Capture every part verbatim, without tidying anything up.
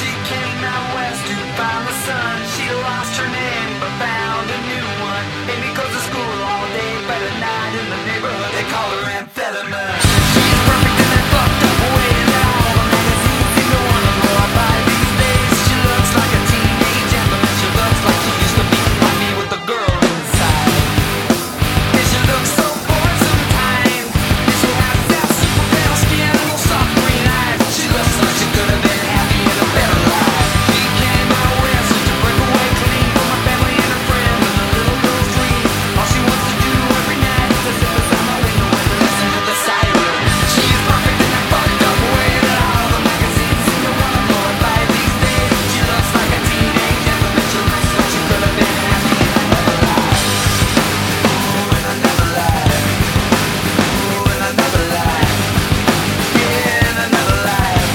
She came out west to find the sun. She lost her name but found a new one. Amy goes to school all day, but at night in the neighborhood they call her amphetamine. She's perfect in that fucked up way that all the magazines seem to wanna blow her by these days. She looks like a teenage anthem, and she looks like she used to be like me with the girl inside. And she looks so bored sometimes, and she has that super pale skin and those soft green eyes. She looks like she could have been happy in a better life. She came out west to break away clean from her family and her friends and the little girl's dream. All she wants to do every night is to sit beside my window and listen to the siren. She's perfect in that fucked up way that all the magazines seem to wanna blow her by these days. She looks like a teenage anthem, and she looks like she could have been happy in another life. Ooh, in another life. Ooh, in another life. Yeah, in another life.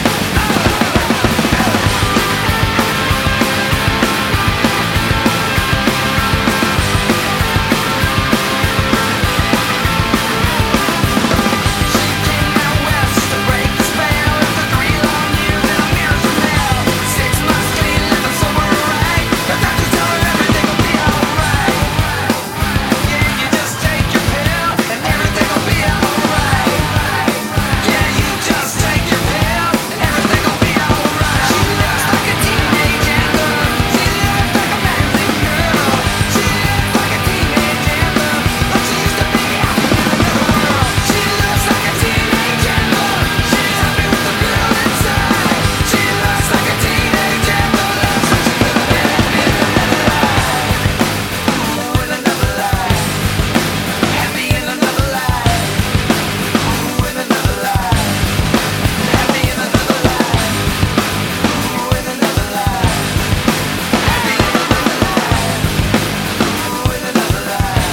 She came out west to break the spell after three long years in a mirror's hell. Six months clean, living sober right. The doctor tell her everything will be alright. Yeah, you just take your pill and everything will be alright. Yeah, you just take your pill and everything will be alright. She looks like a teenage anthem. She looks like a magazine girl. She looks like a teenage anthem, but she used to be happy in another world. She looks like a teenage anthem. She's happy with the girl inside. She looks like a teenage anthem. Looks like she could have been happy in another life. Ooh, in another life. Happy in another life. Ooh, in another life. Happy in another life. Ooh, in another life. Happy in another life. Ooh, in another life.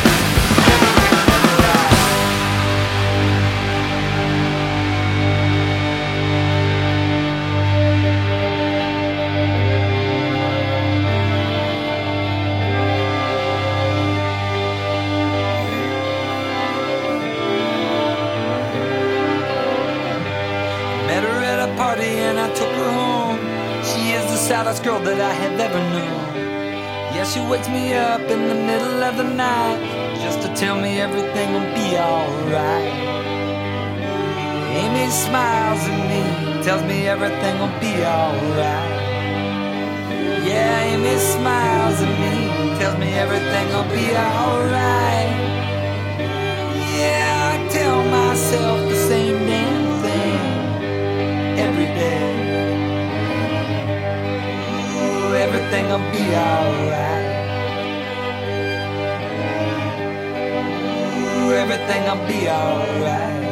Met her at a party and I took her home. She is the saddest girl that I have ever known. Yeah, she wakes me up in the middle of the night just to tell me everything will be alright. Amy smiles at me, tells me everything will be alright. Yeah, Amy smiles at me, tells me everything will be alright. Yeah, I tell myself the same damn thing every day. Ooh, everything will be alright. Ooh, everything will be alright.